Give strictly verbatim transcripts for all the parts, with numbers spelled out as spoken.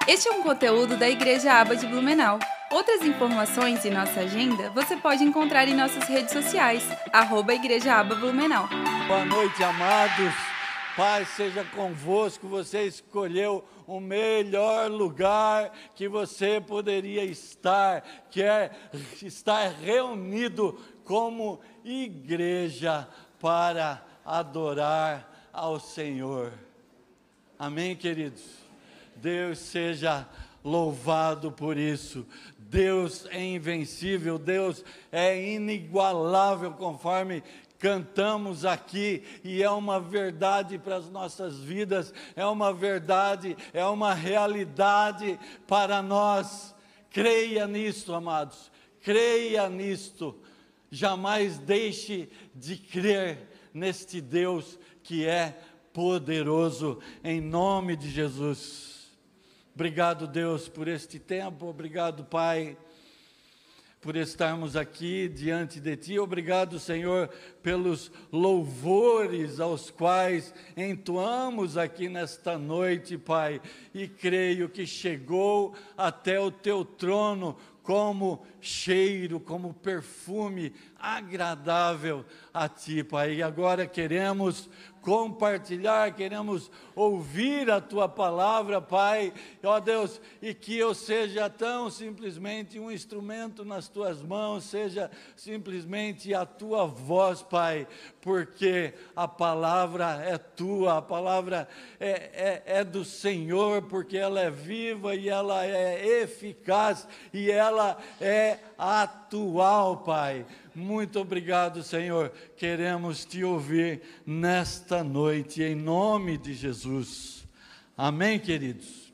Este é um conteúdo da Igreja Aba de Blumenau. Outras informações e nossa agenda você pode encontrar em nossas redes sociais, arroba Igreja Aba Blumenau. Boa noite, amados. Paz seja convosco. Você escolheu o melhor lugar que você poderia estar, que é estar reunido como igreja para adorar ao Senhor. Amém, queridos? Deus seja louvado por isso. Deus é invencível, Deus é inigualável, conforme cantamos aqui, e é uma verdade para as nossas vidas, é uma verdade, é uma realidade para nós. Creia nisto, amados, creia nisto, jamais deixe de crer neste Deus que é poderoso, em nome de Jesus. Obrigado, Deus, por este tempo, obrigado, Pai, por estarmos aqui diante de Ti. Obrigado, Senhor, pelos louvores aos quais entoamos aqui nesta noite, Pai, e creio que chegou até o Teu trono como cheiro, como perfume agradável a Ti, Pai. E agora queremos compartilhar, queremos ouvir a Tua palavra, Pai, ó Deus, e que eu seja tão simplesmente um instrumento nas Tuas mãos, seja simplesmente a Tua voz, Pai, porque a palavra é Tua, a palavra é, é, é do Senhor, porque ela é viva e ela é eficaz e ela é atual, Pai. Muito obrigado, Senhor, queremos Te ouvir nesta noite, em nome de Jesus, amém, queridos?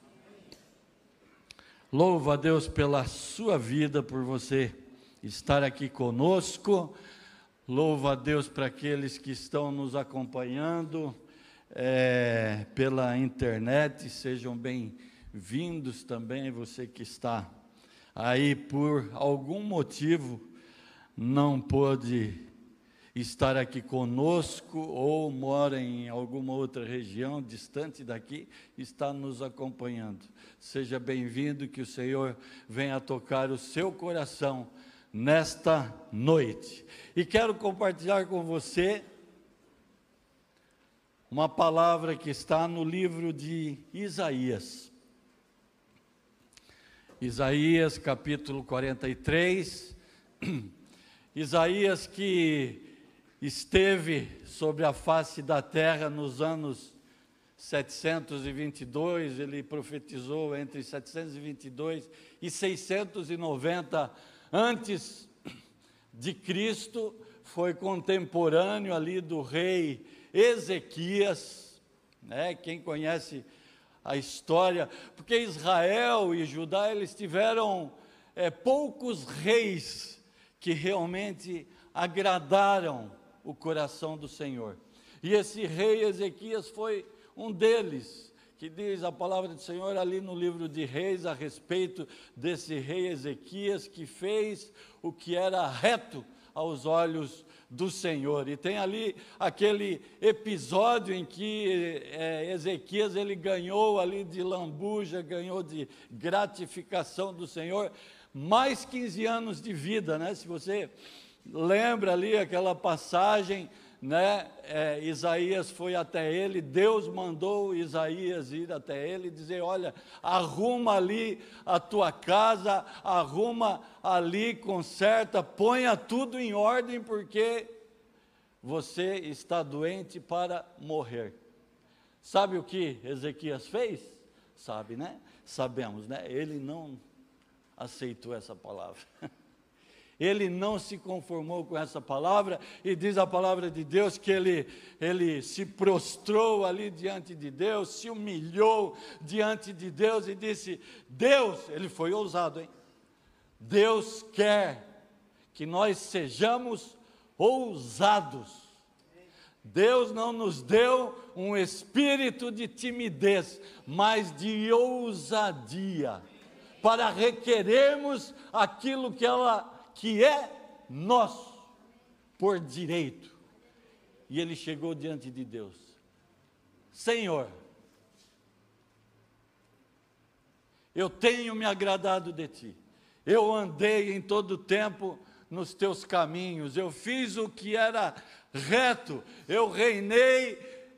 Louvo a Deus pela sua vida, por você estar aqui conosco, louvo a Deus para aqueles que estão nos acompanhando é, pela internet, sejam bem-vindos também, você que está aí por algum motivo, não pôde estar aqui conosco ou mora em alguma outra região distante daqui, está nos acompanhando. Seja bem-vindo, que o Senhor venha tocar o seu coração nesta noite. E quero compartilhar com você uma palavra que está no livro de Isaías. Isaías capítulo quarenta e três, Isaías que esteve sobre a face da terra nos anos setecentos e vinte e dois, ele profetizou entre setecentos e vinte e dois e seiscentos e noventa antes de Cristo, foi contemporâneo ali do rei Ezequias, né? Quem conhece a história, porque Israel e Judá, eles tiveram é, poucos reis que realmente agradaram o coração do Senhor. E esse rei Ezequias foi um deles, que diz a palavra do Senhor ali no livro de Reis, a respeito desse rei Ezequias, que fez o que era reto aos olhos do Senhor. E tem ali aquele episódio em que é, Ezequias, ele ganhou ali de lambuja, ganhou de gratificação do Senhor, mais quinze anos de vida, né? Se você lembra ali aquela passagem, né? É, Isaías foi até ele, Deus mandou Isaías ir até ele e dizer: olha, arruma ali a tua casa, arruma ali, conserta, ponha tudo em ordem, porque você está doente para morrer. Sabe o que Ezequias fez? Sabe, né? Sabemos, né? Ele não aceitou essa palavra. Ele não se conformou com essa palavra, e diz a palavra de Deus que ele, ele se prostrou ali diante de Deus, se humilhou diante de Deus e disse: Deus, ele foi ousado, hein? Deus quer que nós sejamos ousados. Deus não nos deu um espírito de timidez, mas de ousadia, para requerermos aquilo que ela que é nosso por direito. E ele chegou diante de Deus: Senhor, Eu tenho me agradado de ti. Eu andei em todo o tempo nos teus caminhos. Eu fiz o que era reto. Eu reinei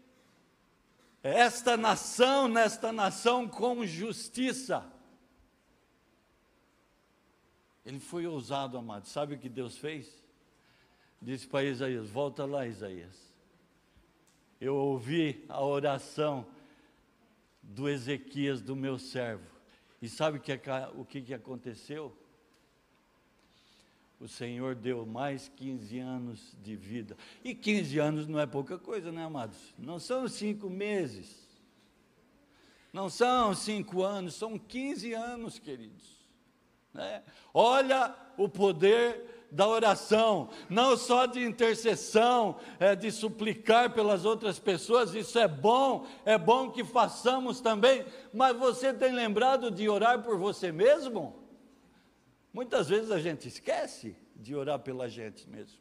esta nação, nesta nação com justiça. Ele foi ousado, amado. Sabe o que Deus fez? Disse para Isaías: volta lá, Isaías. Eu ouvi a oração do Ezequias, do meu servo. E sabe que, o que, que aconteceu? O Senhor deu mais quinze anos de vida. E quinze anos não é pouca coisa, né, amados? Não são cinco meses. Não são cinco anos, são quinze anos, queridos. Né? Olha o poder da oração, não só de intercessão, é, de suplicar pelas outras pessoas, isso é bom, é bom que façamos também, mas você tem lembrado de orar por você mesmo? Muitas vezes a gente esquece de orar pela gente mesmo.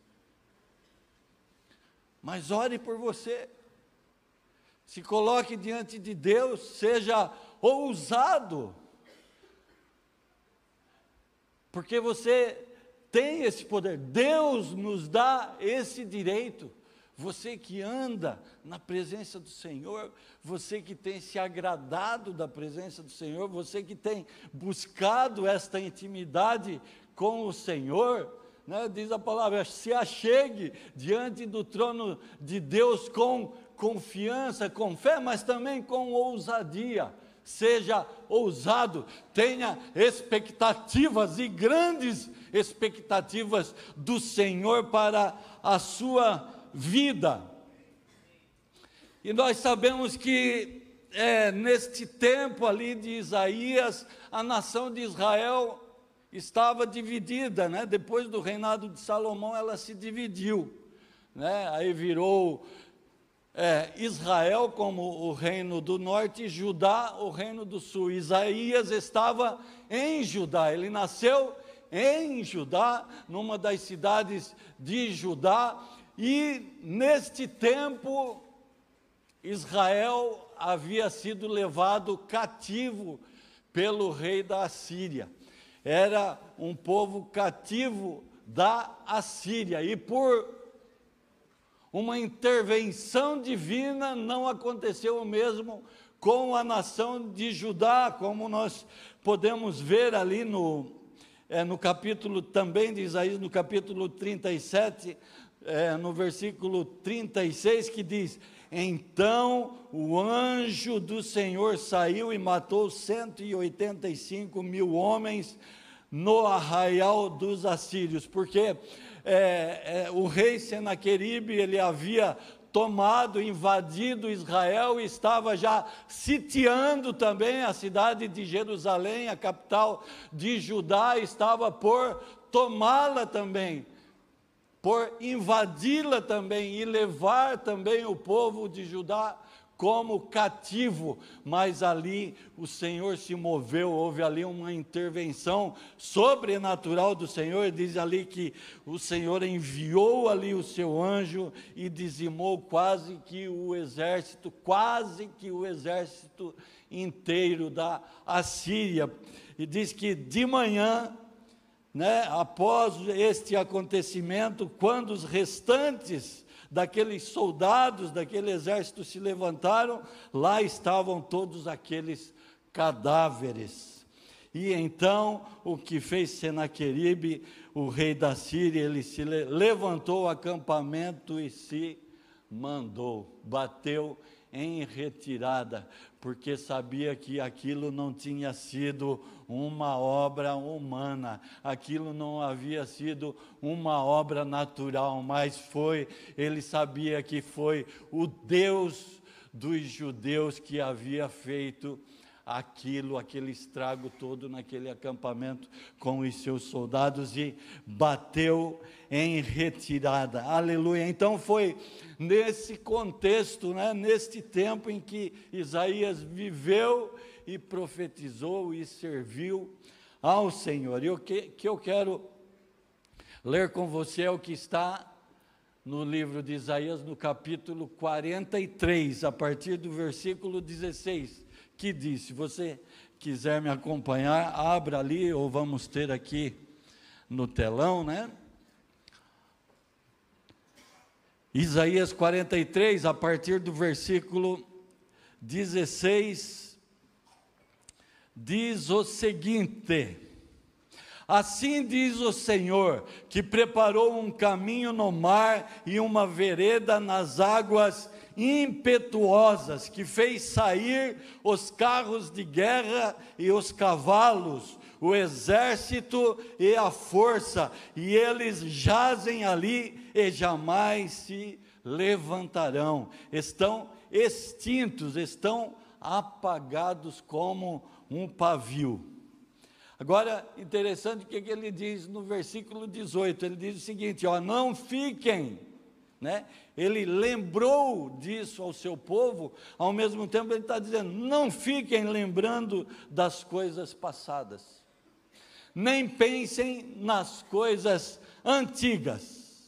Mas ore por você, se coloque diante de Deus, seja ousado, porque você tem esse poder, Deus nos dá esse direito. Você que anda na presença do Senhor, você que tem se agradado da presença do Senhor, você que tem buscado esta intimidade com o Senhor, né, diz a palavra, se achegue diante do trono de Deus com confiança, com fé, mas também com ousadia. Seja ousado, tenha expectativas e grandes expectativas do Senhor para a sua vida. E nós sabemos que é, neste tempo ali de Isaías, a nação de Israel estava dividida, né? Depois do reinado de Salomão ela se dividiu, né? Aí virou É, Israel como o reino do norte e Judá o reino do sul. Isaías estava em Judá, ele nasceu em Judá, numa das cidades de Judá, e neste tempo Israel havia sido levado cativo pelo rei da Assíria. Era um povo cativo da Assíria, e por uma intervenção divina não aconteceu o mesmo com a nação de Judá, como nós podemos ver ali no, é, no capítulo também de Isaías, no capítulo trinta e sete, é, no versículo trinta e seis, que diz: então o anjo do Senhor saiu e matou cento e oitenta e cinco mil homens no arraial dos assírios, porque É, é, o rei Senaqueribe, ele havia tomado, invadido Israel e estava já sitiando também a cidade de Jerusalém, a capital de Judá, estava por tomá-la também, por invadi-la também e levar também o povo de Judá como cativo. Mas ali o Senhor se moveu, houve ali uma intervenção sobrenatural do Senhor. Diz ali que o Senhor enviou ali o seu anjo e dizimou quase que o exército, quase que o exército inteiro da Assíria. E diz que de manhã, né, após este acontecimento, quando os restantes daqueles soldados, daquele exército se levantaram, lá estavam todos aqueles cadáveres. E então, o que fez Senaqueribe, o rei da Síria, ele se levantou o acampamento e se mandou, bateu em retirada, porque sabia que aquilo não tinha sido uma obra humana, aquilo não havia sido uma obra natural, mas foi, ele sabia que foi o Deus dos judeus que havia feito aquilo, aquele estrago todo naquele acampamento com os seus soldados, e bateu em retirada. Aleluia. Então foi nesse contexto, né, neste tempo em que Isaías viveu e profetizou e serviu ao Senhor. E o que, que eu quero ler com você é o que está no livro de Isaías, no capítulo quarenta e três, a partir do versículo dezesseis, que diz. Se você quiser me acompanhar, abra ali, ou vamos ter aqui no telão, né? Isaías quarenta e três, a partir do versículo dezesseis, diz o seguinte: assim diz o Senhor, que preparou um caminho no mar e uma vereda nas águas impetuosas, que fez sair os carros de guerra e os cavalos, o exército e a força, e eles jazem ali e jamais se levantarão. Estão extintos, estão apagados como um pavio. Agora, interessante o que ele diz no versículo dezoito, ele diz o seguinte, ó, não fiquem, né? Ele lembrou disso ao seu povo, ao mesmo tempo ele está dizendo, não fiquem lembrando das coisas passadas, nem pensem nas coisas antigas.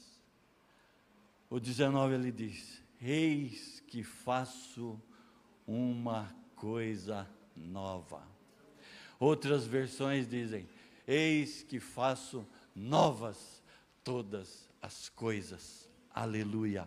O dezenove ele diz, eis que faço uma coisa nova. Outras versões dizem, eis que faço novas todas as coisas. Aleluia.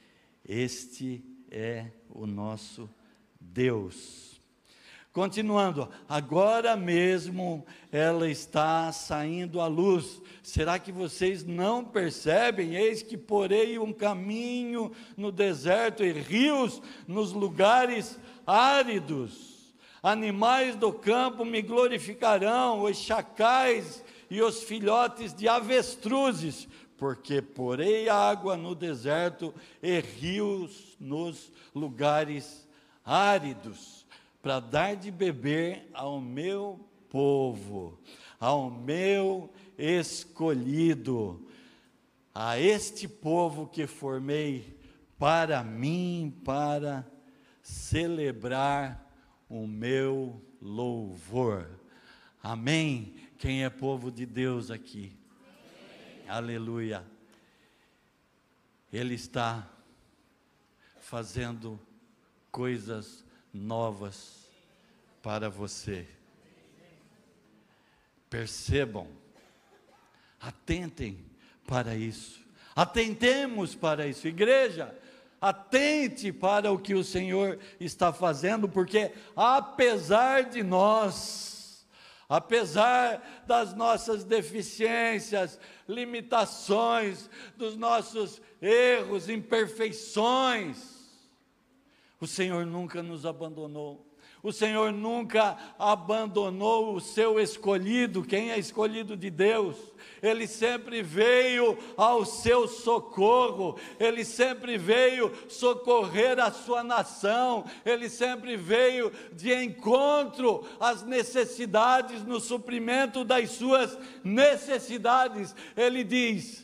Este é o nosso Deus. Continuando, agora mesmo ela está saindo à luz. Será que vocês não percebem? Eis que porei um caminho no deserto e rios nos lugares áridos. Animais do campo me glorificarão, os chacais e os filhotes de avestruzes, porque porei água no deserto e rios nos lugares áridos, para dar de beber ao meu povo, ao meu escolhido, a este povo que formei para mim, para celebrar o meu louvor. Amém? Quem é povo de Deus aqui? Amém. Aleluia. Ele está fazendo coisas novas para você. Percebam, atentem para isso, atentemos para isso, igreja, atente para o que o Senhor está fazendo, porque apesar de nós, apesar das nossas deficiências, limitações, dos nossos erros, imperfeições, o Senhor nunca nos abandonou. O Senhor nunca abandonou o seu escolhido. Quem é escolhido de Deus? Ele sempre veio ao seu socorro. Ele sempre veio socorrer a sua nação. Ele sempre veio de encontro às necessidades, no suprimento das suas necessidades. Ele diz: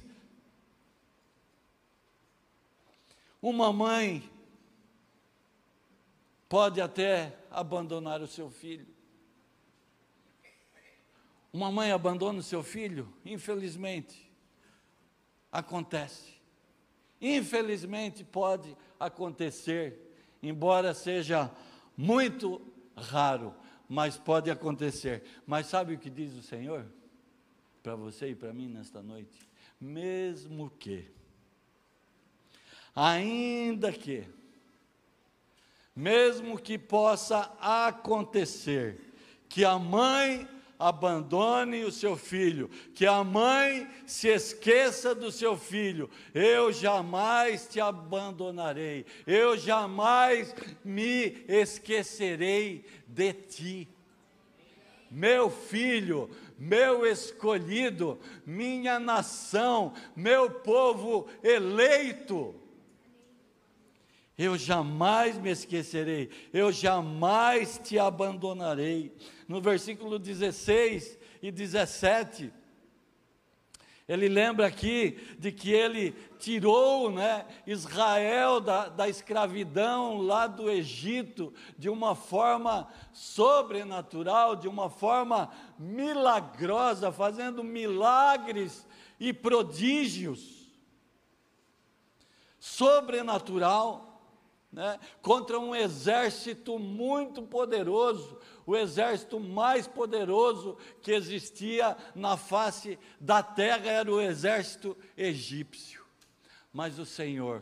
uma mãe pode até abandonar o seu filho. Uma mãe abandona o seu filho? Infelizmente, acontece. Infelizmente pode acontecer, embora seja muito raro, mas pode acontecer. Mas sabe o que diz o Senhor? Para você e para mim nesta noite? Mesmo que, ainda que, mesmo que possa acontecer que a mãe abandone o seu filho, que a mãe se esqueça do seu filho, eu jamais te abandonarei, eu jamais me esquecerei de ti. Meu filho, meu escolhido, minha nação, meu povo eleito, eu jamais me esquecerei, eu jamais te abandonarei. No versículo dezesseis e dezessete, ele lembra aqui de que ele tirou, né, Israel da, da escravidão lá do Egito, de uma forma sobrenatural, de uma forma milagrosa, fazendo milagres e prodígios, sobrenatural. né, contra um exército muito poderoso, o exército mais poderoso que existia na face da terra era o exército egípcio. Mas o Senhor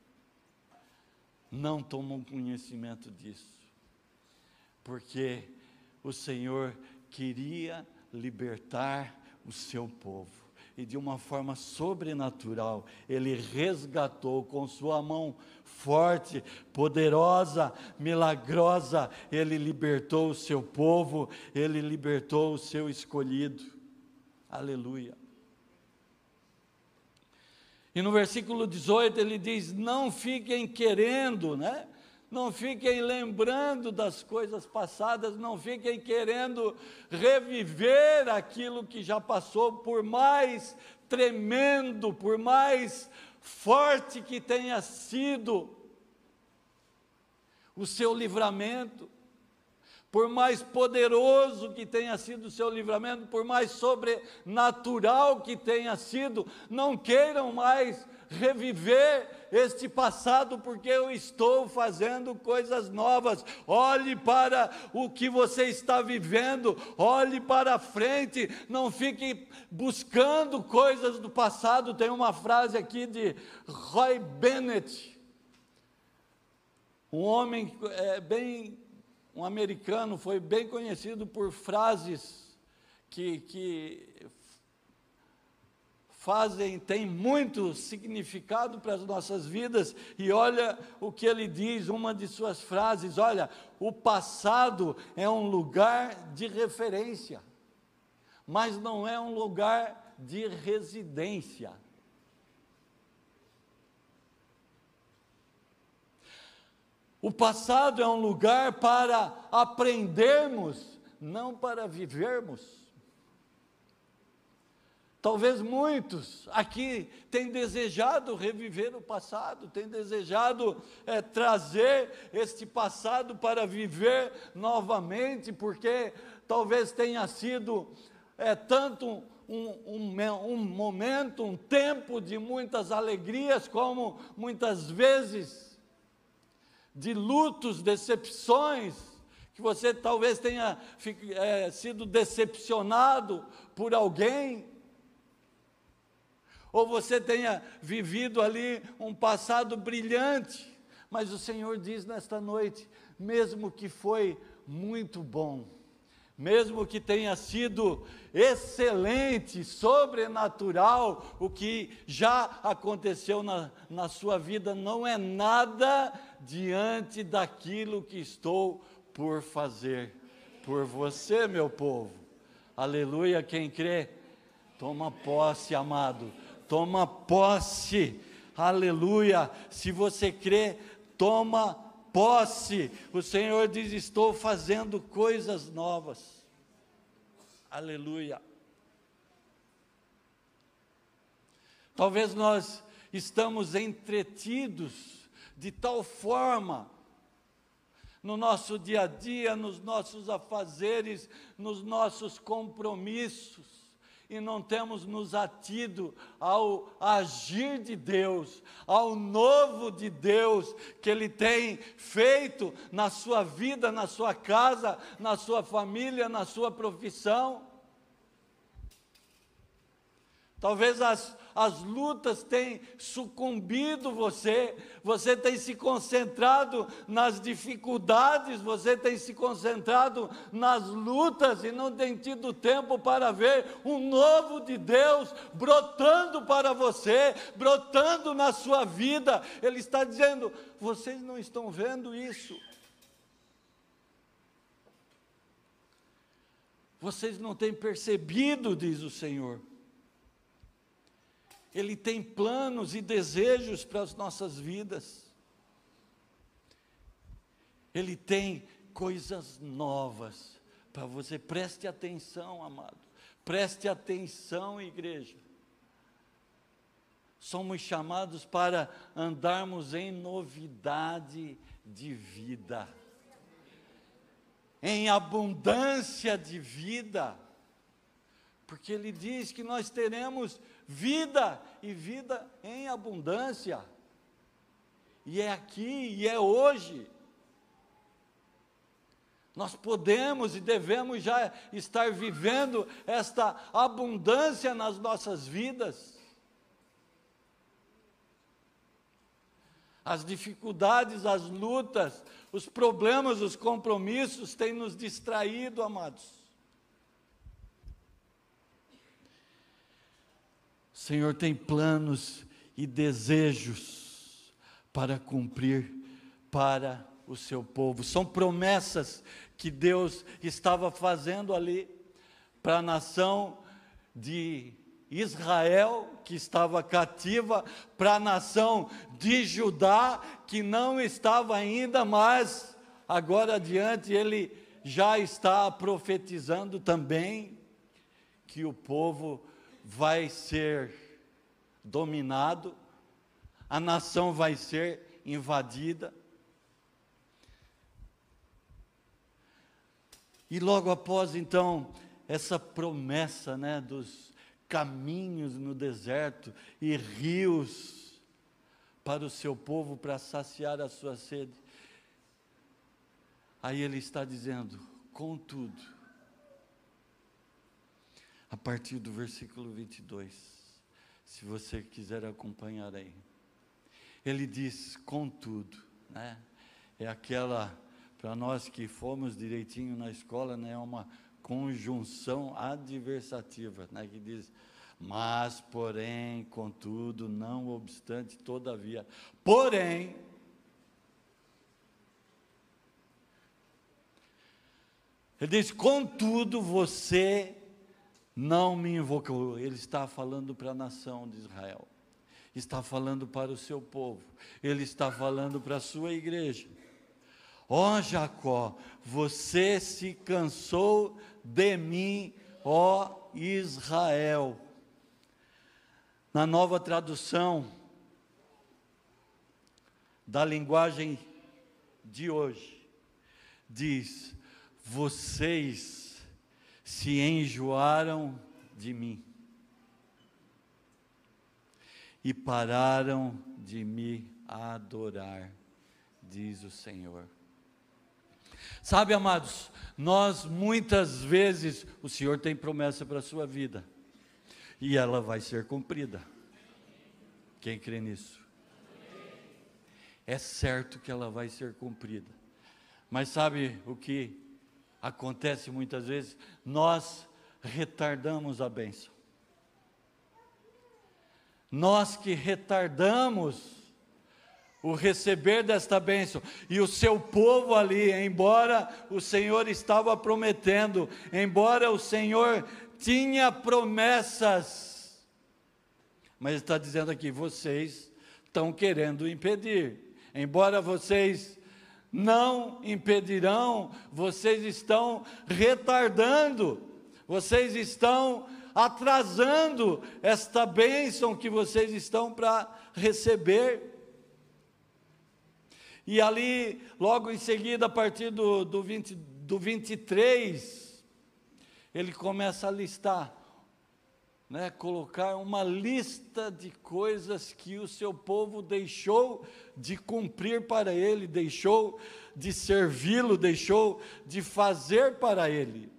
não tomou conhecimento disso, porque o Senhor queria libertar o seu povo, e de uma forma sobrenatural, Ele resgatou com sua mão forte, poderosa, milagrosa, Ele libertou o seu povo, Ele libertou o seu escolhido, aleluia. E no versículo dezoito ele diz, não fiquem querendo, né? Não fiquem lembrando das coisas passadas, não fiquem querendo reviver aquilo que já passou, por mais tremendo, por mais forte que tenha sido o seu livramento, por mais poderoso que tenha sido o seu livramento, por mais sobrenatural que tenha sido, não queiram mais reviver este passado, porque eu estou fazendo coisas novas. Olhe para o que você está vivendo, olhe para frente, não fique buscando coisas do passado. Tem uma frase aqui de Roy Bennett, um homem é, bem, um americano, foi bem conhecido por frases que, que fazem, tem muito significado para as nossas vidas, e olha o que ele diz, uma de suas frases, olha, o passado é um lugar de referência, mas não é um lugar de residência. O passado é um lugar para aprendermos, não para vivermos. Talvez muitos aqui tenham desejado reviver o passado, tenham desejado é, trazer este passado para viver novamente, porque talvez tenha sido é, tanto um, um, um momento, um tempo de muitas alegrias, como muitas vezes de lutos, decepções, que você talvez tenha é, sido decepcionado por alguém, ou você tenha vivido ali um passado brilhante, mas o Senhor diz nesta noite, mesmo que foi muito bom, mesmo que tenha sido excelente, sobrenatural, o que já aconteceu na, na sua vida, não é nada diante daquilo que estou por fazer por você, meu povo. Aleluia, quem crê, toma posse, amado. Toma posse, aleluia, se você crê, toma posse, o Senhor diz, estou fazendo coisas novas, aleluia. Talvez nós estamos entretidos de tal forma, no nosso dia a dia, nos nossos afazeres, nos nossos compromissos, e não temos nos atido ao agir de Deus, ao novo de Deus, que Ele tem feito na sua vida, na sua casa, na sua família, na sua profissão. Talvez as, as lutas tenham sucumbido você, você tem se concentrado nas dificuldades, você tem se concentrado nas lutas e não tem tido tempo para ver um novo de Deus brotando para você, brotando na sua vida. Ele está dizendo, vocês não estão vendo isso? Vocês não têm percebido, diz o Senhor. Ele tem planos e desejos para as nossas vidas. Ele tem coisas novas para você. Preste atenção, amado. Preste atenção, igreja. Somos chamados para andarmos em novidade de vida, em abundância de vida, porque Ele diz que nós teremos vida, e vida em abundância. e é aqui, e é hoje. Nós podemos e devemos já estar vivendo esta abundância nas nossas vidas. As dificuldades, as lutas, os problemas, os compromissos têm nos distraído, amados. O Senhor tem planos e desejos para cumprir para o seu povo. São promessas que Deus estava fazendo ali para a nação de Israel, que estava cativa, para a nação de Judá, que não estava ainda, mas agora adiante ele já está profetizando também que o povo vai ser dominado, a nação vai ser invadida. E logo após, então, essa promessa, né, dos caminhos no deserto e rios para o seu povo, para saciar a sua sede. Aí ele está dizendo, contudo, a partir do versículo vinte e dois, se você quiser acompanhar aí, ele diz, contudo, né, é aquela... Para nós que fomos direitinho na escola, né, é uma conjunção adversativa, né, que diz, mas, porém, contudo, não obstante, todavia, porém, ele diz, contudo, você não me invocou. Ele está falando para a nação de Israel, está falando para o seu povo, ele está falando para a sua igreja. Ó Jacó, você se cansou de mim, ó Israel. Na nova tradução da linguagem de hoje, diz, vocês se enjoaram de mim e pararam de me adorar, diz o Senhor. Sabe, amados, nós muitas vezes, o Senhor tem promessa para a sua vida, e ela vai ser cumprida. Quem crê nisso? É certo que ela vai ser cumprida. Mas sabe o que acontece muitas vezes? Nós retardamos a bênção. Nós que retardamos o receber desta bênção, e o seu povo ali, embora o Senhor estava prometendo, embora o Senhor tinha promessas, mas está dizendo aqui, vocês estão querendo impedir, embora vocês não impedirão, vocês estão retardando, vocês estão atrasando esta bênção que vocês estão para receber. E ali, logo em seguida, a partir do, do, vinte, do vinte e três, ele começa a listar, né, colocar uma lista de coisas que o seu povo deixou de cumprir para ele, deixou de servi-lo, deixou de fazer para ele.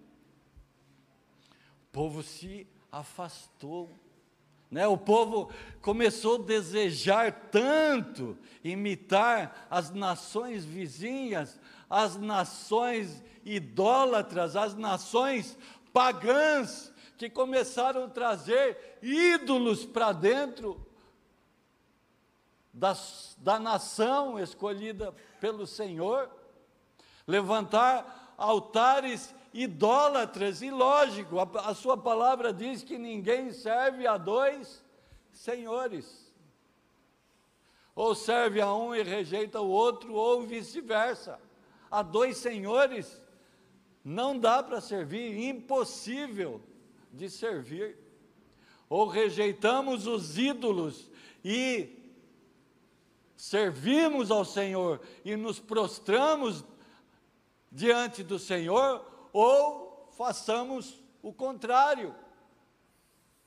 O povo se afastou. Né, o povo começou a desejar tanto imitar as nações vizinhas, as nações idólatras, as nações pagãs, que começaram a trazer ídolos para dentro da, da nação escolhida pelo Senhor, levantar altares idólatras, e lógico, a, a sua palavra diz que ninguém serve a dois senhores, ou serve a um e rejeita o outro, ou vice-versa. A dois senhores não dá para servir, impossível de servir. Ou rejeitamos os ídolos e servimos ao Senhor e nos prostramos diante do Senhor, ou façamos o contrário.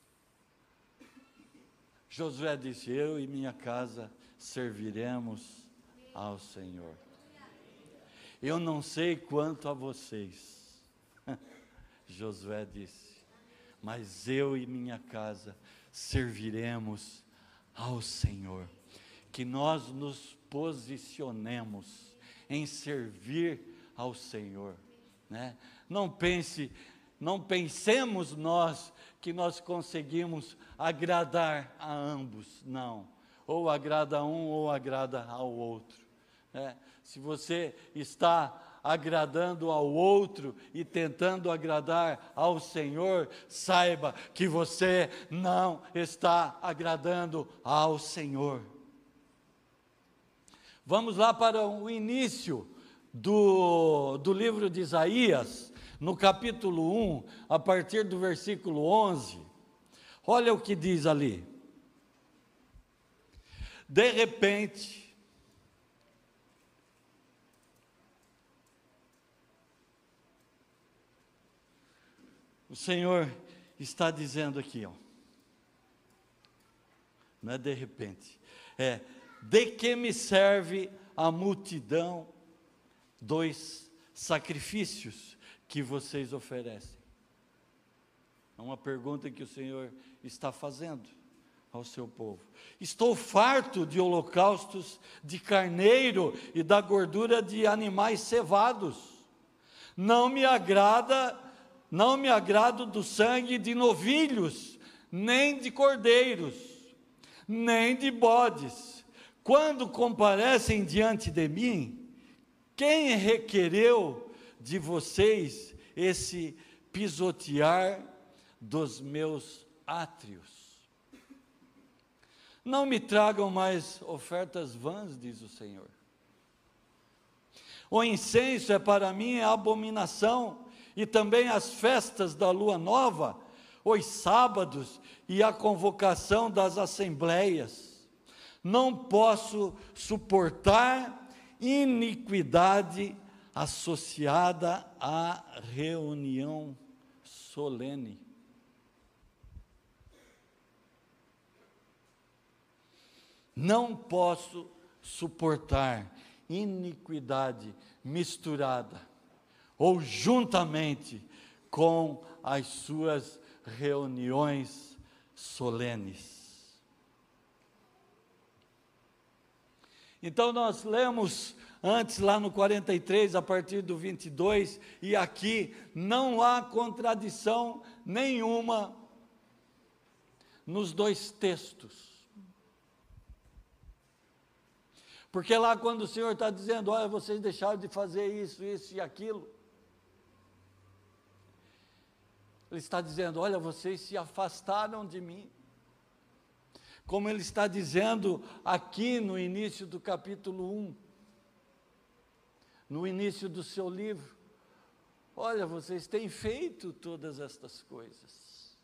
Josué disse: eu e minha casa serviremos ao Senhor. Eu não sei quanto a vocês, Josué disse, mas eu e minha casa serviremos ao Senhor. Que nós nos posicionemos em servir ao Senhor, né? Não pense, não pensemos nós que nós conseguimos agradar a ambos, não. Ou agrada a um ou agrada ao outro, né? Se você está agradando ao outro e tentando agradar ao Senhor, saiba que você não está agradando ao Senhor. Vamos lá para o início do, do livro de Isaías, no capítulo um, a partir do versículo onze. Olha o que diz ali. De repente, o Senhor está dizendo aqui, ó, não é de repente, é: de que me serve a multidão dos sacrifícios que vocês oferecem? É uma pergunta que o Senhor está fazendo ao seu povo. Estou farto de holocaustos de carneiro e da gordura de animais cevados. Não me agrada, não me agrado do sangue de novilhos, nem de cordeiros, nem de bodes. Quando comparecem diante de mim, quem requereu de vocês esse pisotear dos meus átrios? Não me tragam mais ofertas vãs, diz o Senhor. O incenso é para mim abominação, e também as festas da lua nova, os sábados e a convocação das assembleias. Não posso suportar iniquidade associada à reunião solene. Não posso suportar iniquidade misturada ou juntamente com as suas reuniões solenes. Então nós lemos antes lá no quarenta e três, a partir do vinte e dois, e aqui não há contradição nenhuma nos dois textos. Porque lá quando o Senhor está dizendo, olha, vocês deixaram de fazer isso, isso e aquilo, Ele está dizendo, olha, vocês se afastaram de mim. Como Ele está dizendo aqui no início do capítulo um, no início do seu livro, olha, vocês têm feito todas estas coisas.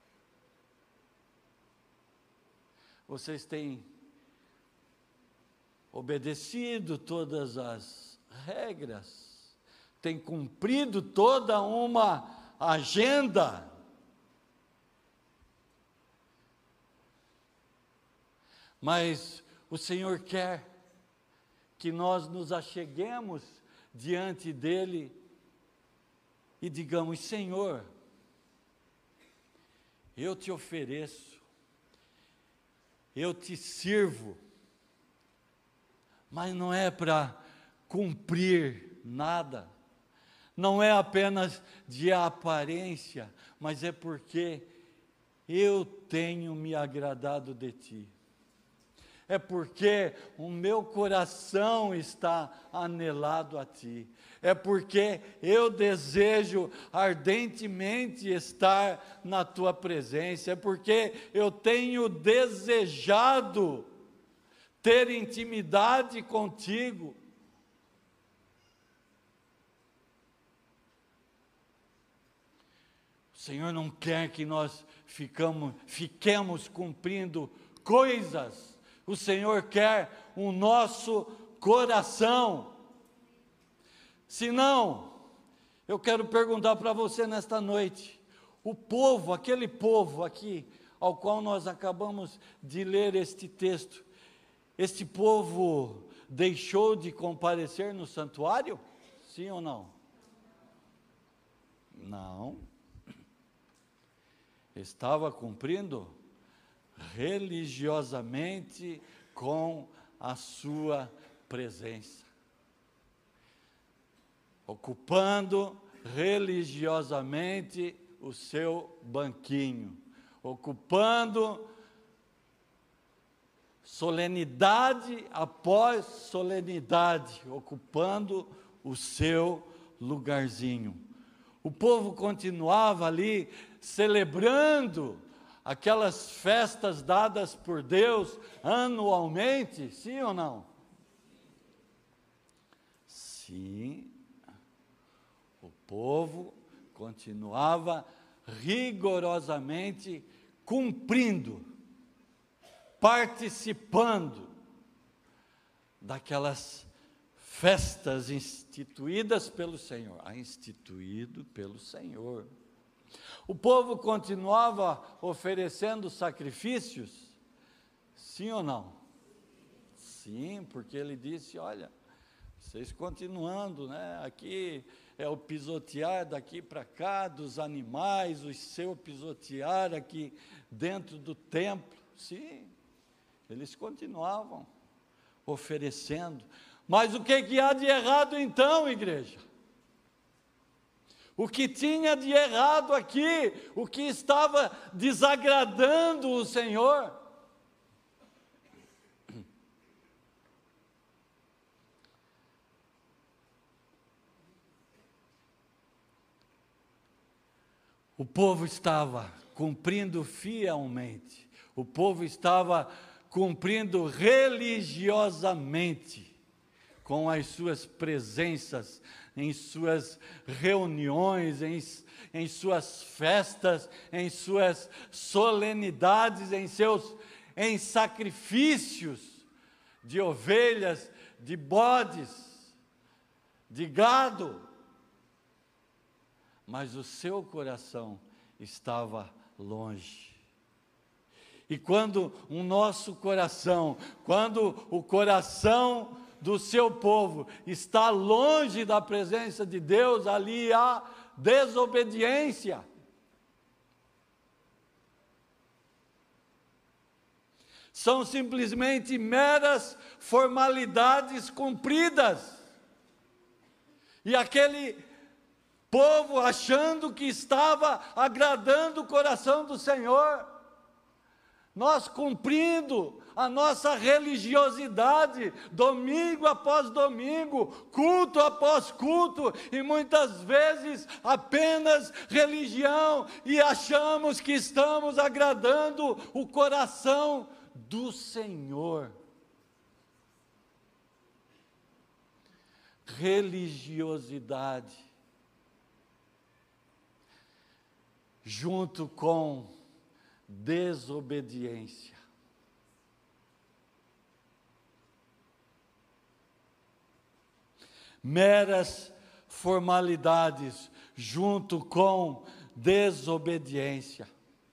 Vocês têm obedecido todas as regras, têm cumprido toda uma agenda. Mas o Senhor quer que nós nos acheguemos diante dEle e digamos, Senhor, eu te ofereço, eu te sirvo, mas não é para cumprir nada, não é apenas de aparência, mas é porque eu tenho me agradado de Ti. É porque o meu coração está anelado a Ti. É porque eu desejo ardentemente estar na Tua presença. É porque eu tenho desejado ter intimidade contigo. O Senhor não quer que nós ficamos, fiquemos cumprindo coisas. O Senhor quer o nosso coração. Se não, eu quero perguntar para você nesta noite, o povo, aquele povo aqui, ao qual nós acabamos de ler este texto, este povo deixou de comparecer no santuário? Sim ou não? Não. Estava cumprindo religiosamente com a sua presença, ocupando religiosamente o seu banquinho, ocupando solenidade após solenidade, ocupando o seu lugarzinho. O povo continuava ali celebrando aquelas festas dadas por Deus anualmente, sim ou não? Sim. O povo continuava rigorosamente cumprindo, participando daquelas festas instituídas pelo Senhor, ah, instituído pelo Senhor. O povo continuava oferecendo sacrifícios, sim ou não? Sim, porque ele disse, olha, vocês continuando, né? Aqui é o pisotear daqui para cá dos animais, o seu pisotear aqui dentro do templo. Sim, eles continuavam oferecendo. Mas o que, que há de errado então, igreja? O que tinha de errado aqui, o que estava desagradando o Senhor? O povo estava cumprindo fielmente, o povo estava cumprindo religiosamente, com as suas presenças, em suas reuniões, em, em suas festas, em suas solenidades, em seus em sacrifícios de ovelhas, de bodes, de gado. Mas o seu coração estava longe. E quando o nosso coração, quando o coração do seu povo está longe da presença de Deus, ali há desobediência. São simplesmente meras formalidades cumpridas. E aquele povo achando que estava agradando o coração do Senhor, nós cumprindo a nossa religiosidade, domingo após domingo, culto após culto, e muitas vezes apenas religião, e achamos que estamos agradando o coração do Senhor. Religiosidade, junto com desobediência. Meras formalidades junto com desobediência.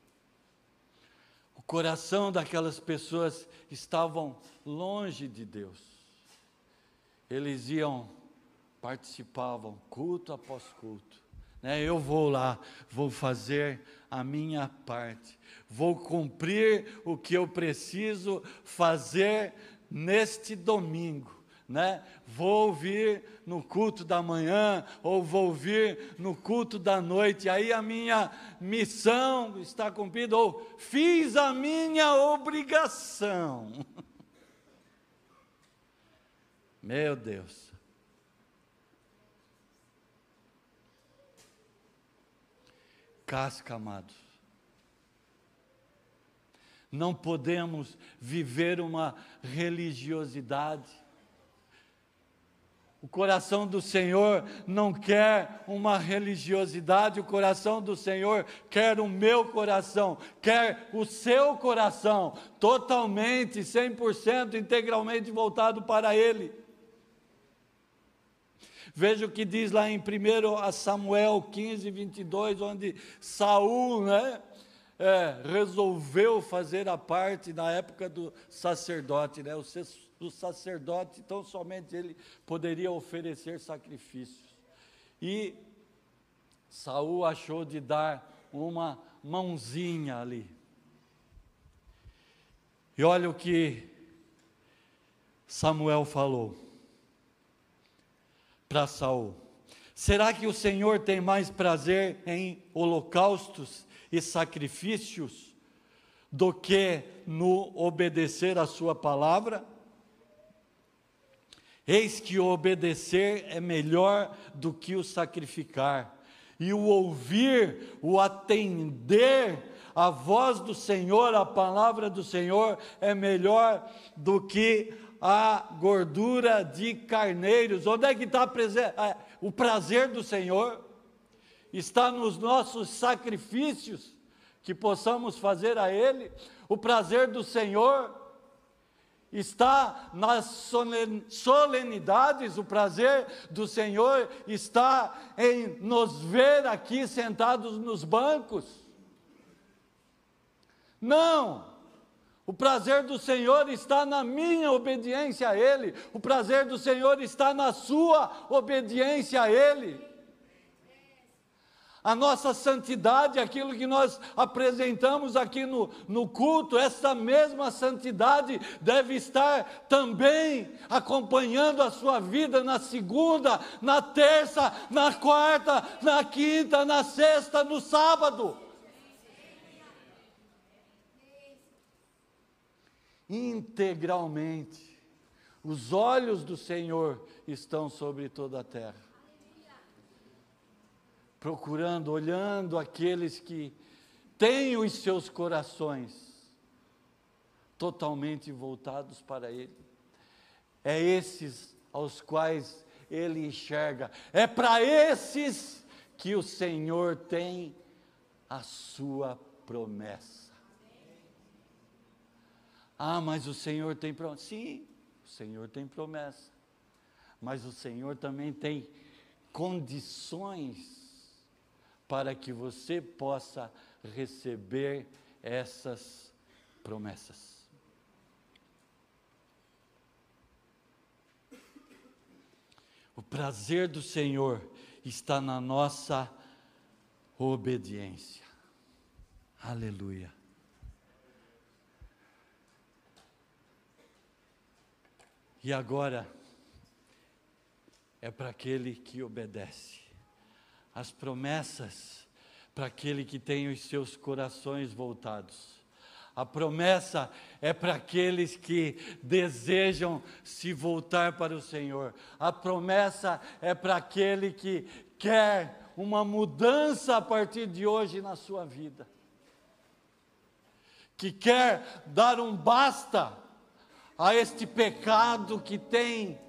O coração daquelas pessoas estavam longe de Deus. Eles iam, participavam culto após culto. Né? Eu vou lá, vou fazer a minha parte, vou cumprir o que eu preciso fazer neste domingo. Né? Vou vir no culto da manhã, ou vou vir no culto da noite, aí a minha missão está cumprida, ou fiz a minha obrigação. Meu Deus. Casca, amados. Não podemos viver uma religiosidade. O coração do Senhor não quer uma religiosidade, o coração do Senhor quer o meu coração, quer o seu coração, totalmente, cem por cento, integralmente voltado para Ele. Veja o que diz lá em primeiro Samuel quinze, vinte e dois, onde Saul, né, é, resolveu fazer a parte na época do sacerdote, né, o o sacerdote, então somente ele poderia oferecer sacrifícios. E Saul achou de dar uma mãozinha ali. E olha o que Samuel falou para Saul: será que o Senhor tem mais prazer em holocaustos e sacrifícios do que no obedecer a sua palavra? Eis que o obedecer é melhor do que o sacrificar, e o ouvir, o atender a voz do Senhor, a palavra do Senhor, é melhor do que a gordura de carneiros. Onde é que está o prazer do Senhor? Está nos nossos sacrifícios que possamos fazer a Ele. O prazer do Senhor está nas solenidades. O prazer do Senhor está em nos ver aqui sentados nos bancos. Não! O prazer do Senhor está na minha obediência a Ele. O prazer do Senhor está na sua obediência a Ele. A nossa santidade, aquilo que nós apresentamos aqui no, no culto, essa mesma santidade deve estar também acompanhando a sua vida na segunda, na terça, na quarta, na quinta, na sexta, no sábado. Integralmente, os olhos do Senhor estão sobre toda a terra, procurando, olhando aqueles que têm os seus corações totalmente voltados para Ele. É esses aos quais Ele enxerga, é para esses que o Senhor tem a sua promessa. Ah, mas o Senhor tem promessa. Sim, o Senhor tem promessa, mas o Senhor também tem condições para que você possa receber essas promessas. O prazer do Senhor está na nossa obediência. Aleluia. E agora é para aquele que obedece. As promessas para aquele que tem os seus corações voltados. A promessa é para aqueles que desejam se voltar para o Senhor. A promessa é para aquele que quer uma mudança a partir de hoje na sua vida. Que quer dar um basta a este pecado que tem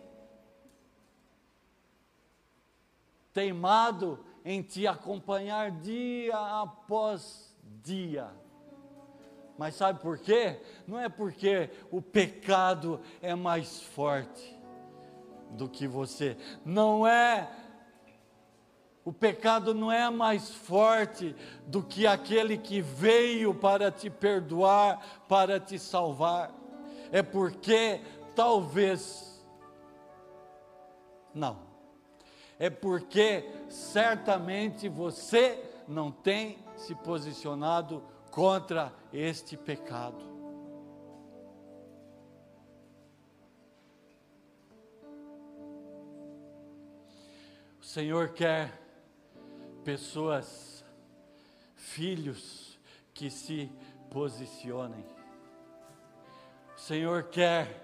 teimado em te acompanhar dia após dia. Mas sabe por quê? Não é porque o pecado é mais forte do que você. Não é, o pecado não é mais forte do que aquele que veio para te perdoar, para te salvar. É porque talvez, não, é porque certamente você não tem se posicionado contra este pecado. O Senhor quer pessoas, filhos que se posicionem. O Senhor quer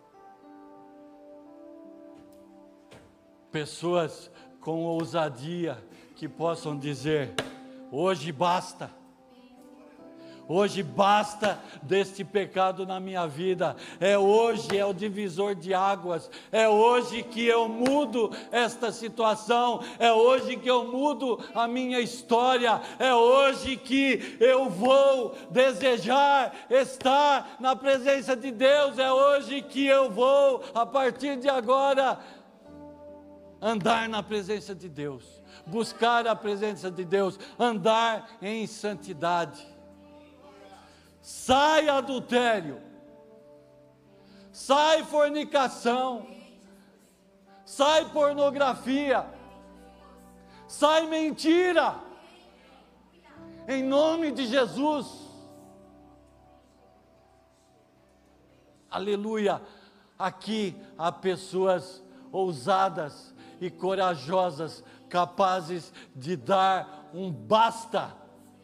pessoas com ousadia que possam dizer: hoje basta. Hoje basta deste pecado na minha vida. É hoje, é o divisor de águas. É hoje que eu mudo esta situação. É hoje que eu mudo a minha história. É hoje que eu vou desejar estar na presença de Deus. É hoje que eu vou, a partir de agora, andar na presença de Deus. Buscar a presença de Deus. Andar em santidade. Sai adultério, sai fornicação, sai pornografia, sai mentira, em nome de Jesus. Aleluia. Aqui há pessoas ousadas e corajosas, capazes de dar um basta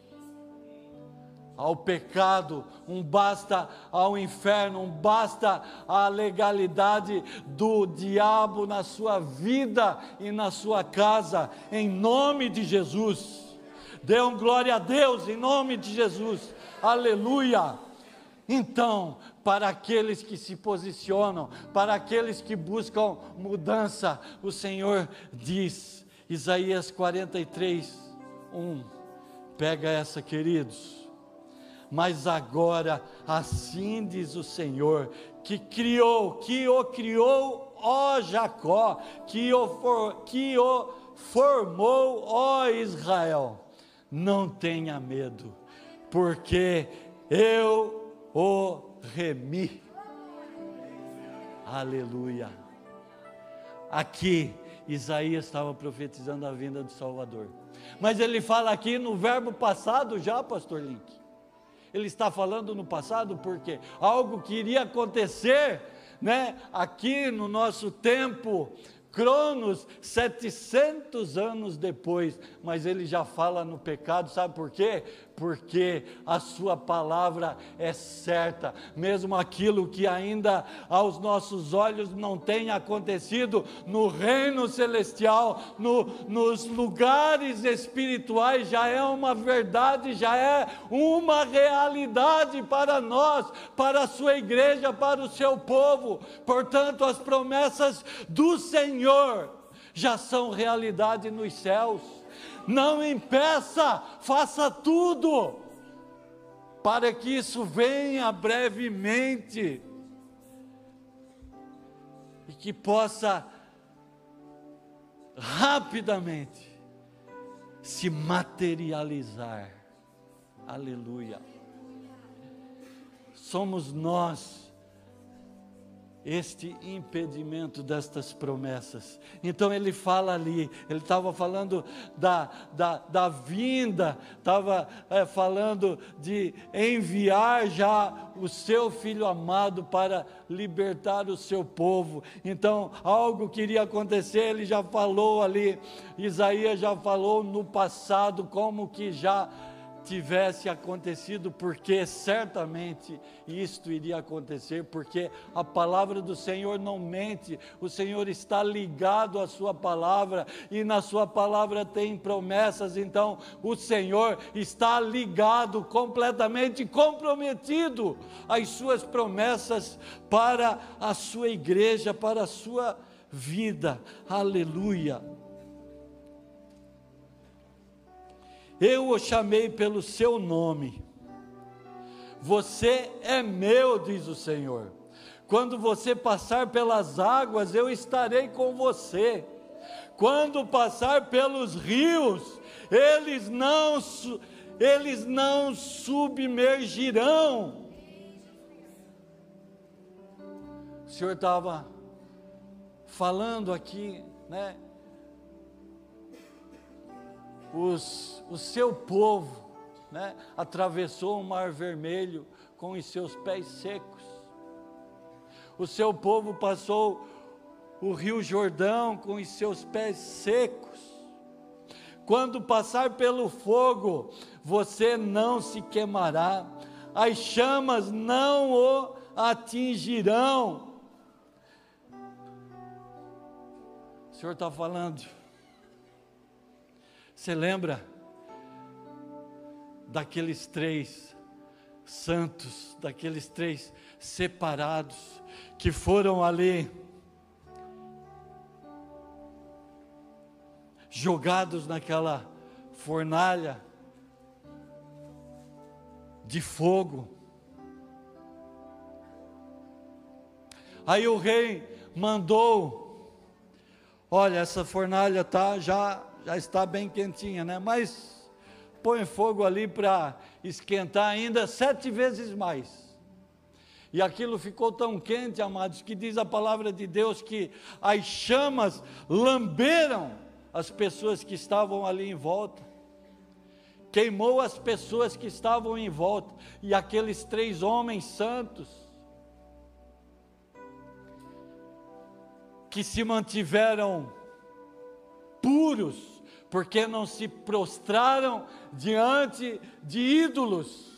ao pecado, um basta ao inferno, um basta à legalidade do diabo na sua vida e na sua casa, em nome de Jesus. Dê um glória a Deus em nome de Jesus. Aleluia. Então, para aqueles que se posicionam, para aqueles que buscam mudança, o Senhor diz, Isaías quarenta e três, um, pega essa, queridos. Mas agora, assim diz o Senhor, que criou, que o criou, ó Jacó, que o, for, que o formou, ó Israel, não tenha medo, porque eu o remi. Aleluia. Aqui, Isaías estava profetizando a vinda do Salvador, mas ele fala aqui no verbo passado já, pastor Link. Ele está falando no passado porque algo que iria acontecer, né, aqui no nosso tempo, Cronos, setecentos anos depois, mas ele já fala no pecado, sabe por quê? Porque a sua palavra é certa, mesmo aquilo que ainda aos nossos olhos não tenha acontecido no reino celestial, no, nos lugares espirituais, já é uma verdade, já é uma realidade para nós, para a sua igreja, para o seu povo. Portanto, as promessas do Senhor já são realidade nos céus. Não impeça, faça tudo para que isso venha brevemente e que possa rapidamente se materializar. Aleluia. Somos nós este impedimento destas promessas. Então ele fala ali, ele estava falando da, da, da vinda, estava é, falando de enviar já o seu Filho amado para libertar o seu povo. Então algo que iria acontecer, ele já falou ali, Isaías já falou no passado, como que já tivesse acontecido, porque certamente isto iria acontecer, porque a palavra do Senhor não mente, o Senhor está ligado à sua palavra, e na sua palavra tem promessas. Então o Senhor está ligado, completamente comprometido às suas promessas para a sua igreja, para a sua vida. Aleluia. Eu o chamei pelo seu nome, você é meu, diz o Senhor. Quando você passar pelas águas, eu estarei com você. Quando passar pelos rios, eles não, eles não submergirão. O Senhor estava falando aqui, né? Os, o seu povo, né, atravessou o Mar Vermelho com os seus pés secos. O seu povo passou o Rio Jordão com os seus pés secos. Quando passar pelo fogo, você não se queimará, as chamas não o atingirão. O Senhor está falando. Você lembra daqueles três santos, daqueles três separados, que foram ali jogados naquela fornalha de fogo? Aí o rei mandou, olha, essa fornalha tá já já está bem quentinha, né? Mas põe fogo ali para esquentar ainda sete vezes mais. E aquilo ficou tão quente, amados, que diz a palavra de Deus que as chamas lamberam as pessoas que estavam ali em volta. Queimou as pessoas que estavam em volta. E aqueles três homens santos, que se mantiveram puros, porque não se prostraram diante de ídolos,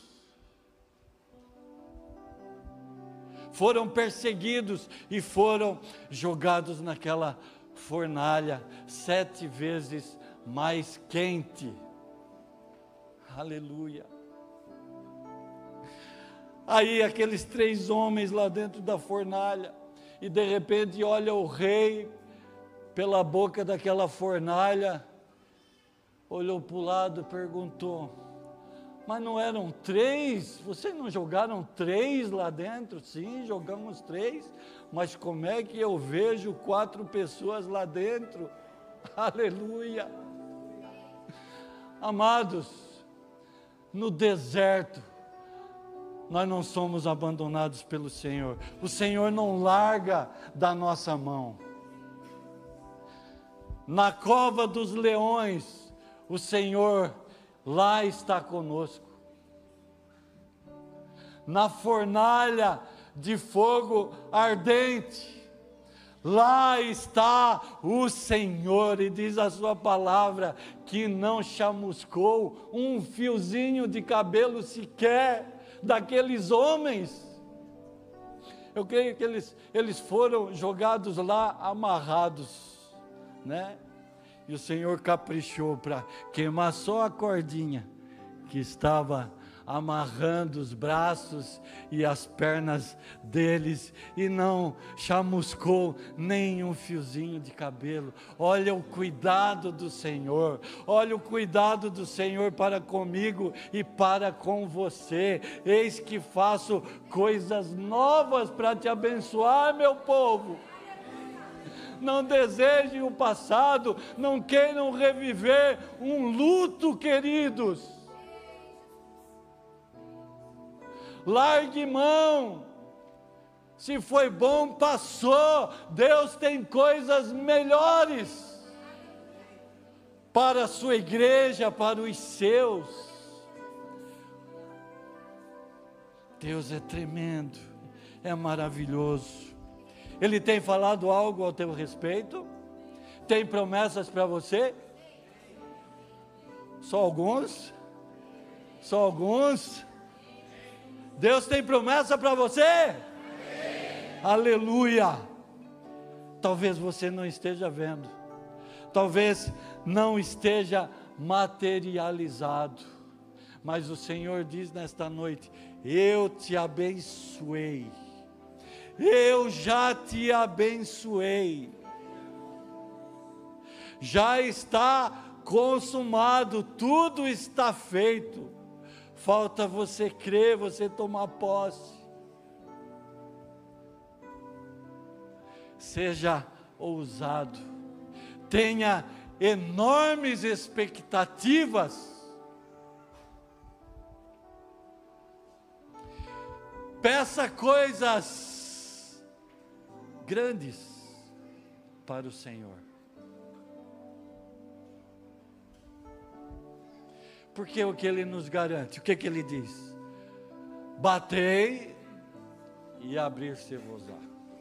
foram perseguidos e foram jogados naquela fornalha sete vezes mais quente. Aleluia. Aí aqueles três homens lá dentro da fornalha, e de repente olha o rei pela boca daquela fornalha, olhou para o lado e perguntou: mas não eram três? Vocês não jogaram três lá dentro? Sim, jogamos três, mas como é que eu vejo quatro pessoas lá dentro? Aleluia. Amados, no deserto nós não somos abandonados pelo Senhor. O Senhor não larga da nossa mão. Na cova dos leões, o Senhor lá está conosco. Na fornalha de fogo ardente, lá está o Senhor, e diz a sua palavra que não chamuscou um fiozinho de cabelo sequer daqueles homens. Eu creio que eles, eles foram jogados lá amarrados, né? E o Senhor caprichou para queimar só a cordinha que estava amarrando os braços e as pernas deles, e não chamuscou nem um fiozinho de cabelo. Olha o cuidado do Senhor, olha o cuidado do Senhor para comigo e para com você. Eis que faço coisas novas para te abençoar, meu povo. Não desejem o passado, não queiram reviver um luto, queridos. Largue mão. Se foi bom, passou. Deus tem coisas melhores para a sua igreja, para os seus. Deus é tremendo, é maravilhoso. Ele tem falado algo ao teu respeito? Tem promessas para você? Só alguns? Só alguns? Deus tem promessa para você? Amém. Aleluia. Talvez você não esteja vendo, talvez não esteja materializado, mas o Senhor diz nesta noite: eu te abençoei, eu já te abençoei, já está consumado, tudo está feito. Falta você crer, você tomar posse. Seja ousado, tenha enormes expectativas. Peça coisas grandes para o Senhor. Porque o que Ele nos garante? O que que Ele diz? Batei e abrir-se-vos-á.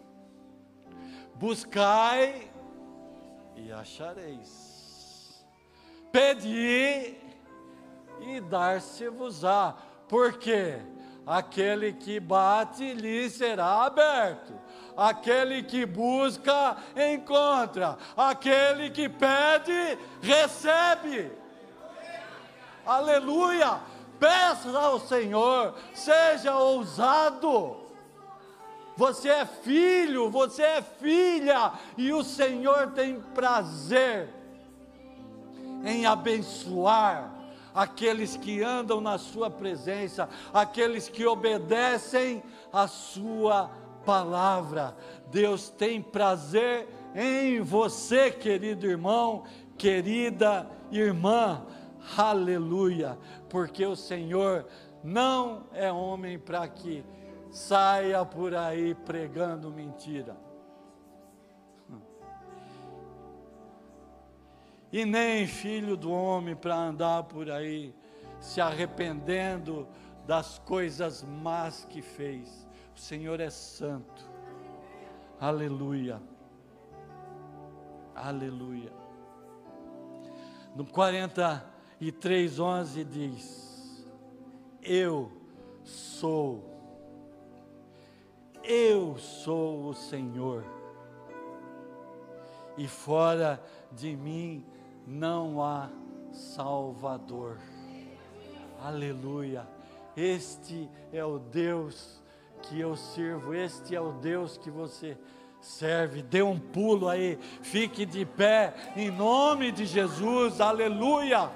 Buscai e achareis. Pedi e dar-se-vos-á. Porque aquele que bate lhe será aberto. Aquele que busca encontra. Aquele que pede recebe. Aleluia. Peça ao Senhor, seja ousado. Você é filho, você é filha, e o Senhor tem prazer em abençoar aqueles que andam na sua presença, aqueles que obedecem a sua palavra. Deus tem prazer em você, querido irmão, querida irmã. Aleluia, porque o Senhor não é homem para que saia por aí pregando mentira. E nem filho do homem para andar por aí se arrependendo das coisas más que fez. O Senhor é santo. Aleluia. Aleluia. No quarenta e três, onze diz: eu sou, eu sou o Senhor, e fora de mim não há Salvador. Aleluia. Este é o Deus que eu sirvo, este é o Deus que você serve. Dê um pulo aí, fique de pé, em nome de Jesus, aleluia.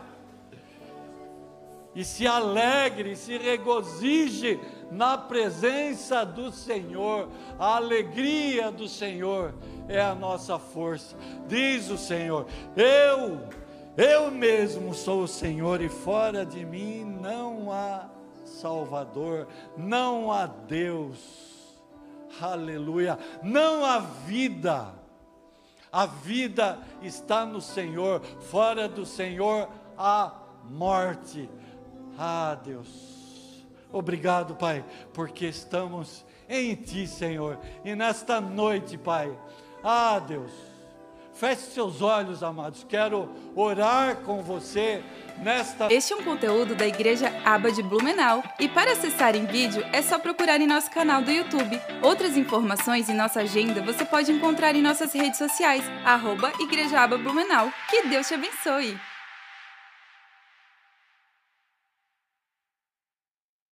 E se alegre, se regozije na presença do Senhor. A alegria do Senhor é a nossa força. Diz o Senhor: eu, eu mesmo sou o Senhor, e fora de mim não há Salvador, não há Deus. Aleluia. Não há vida. A vida está no Senhor. Fora do Senhor há morte. Ah, Deus, obrigado, Pai, porque estamos em Ti, Senhor. E nesta noite, Pai, ah, Deus, feche seus olhos, amados. Quero orar com você nesta... Este é um conteúdo da Igreja Aba de Blumenau. E para acessar em vídeo, é só procurar em nosso canal do YouTube. Outras informações e nossa agenda você pode encontrar em nossas redes sociais, arroba Igreja Aba Blumenau. Que Deus te abençoe!